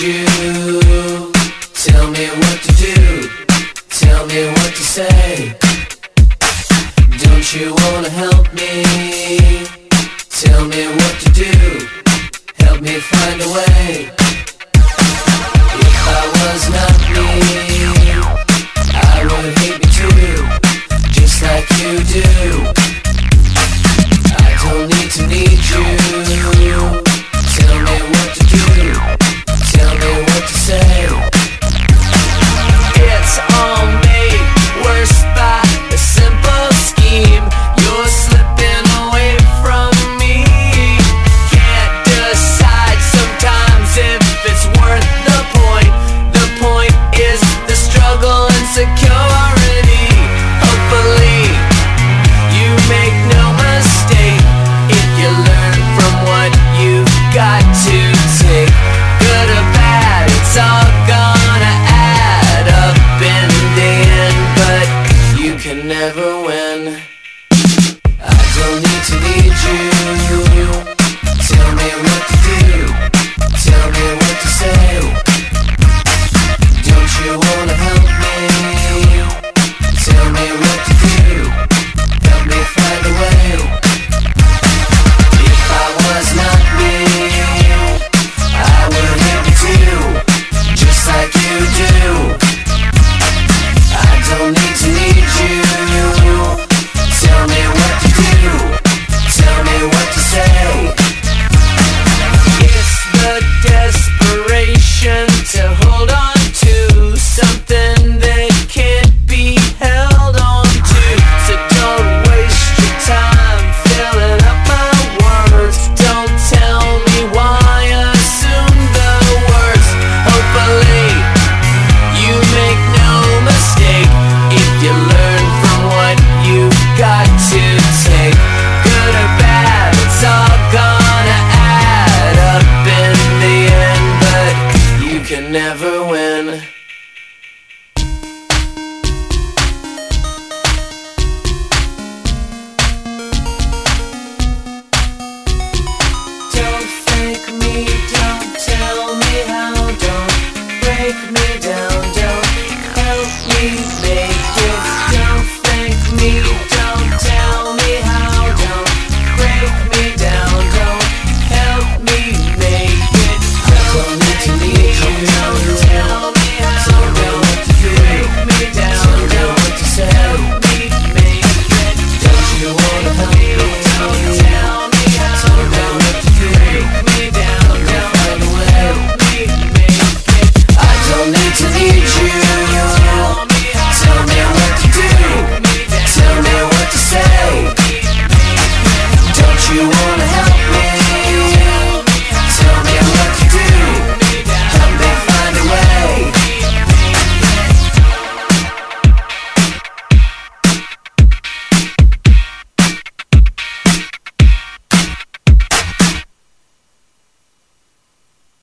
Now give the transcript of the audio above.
you. Tell me what to do, tell me what to say. Don't you wanna help me? Tell me what to do, help me find a way. If I was not me, I would hate me too, just like you do. I don't need to need you. Tell me what to do, tell me what to say. It's all made worse by a simple scheme. You're slipping away from me. Can't decide sometimes if it's worth the point. The point is the struggle and security. Hopefully you make no mistake if you learn from what you've got to take. Good or bad, it's all gonna add up in the end, but you can never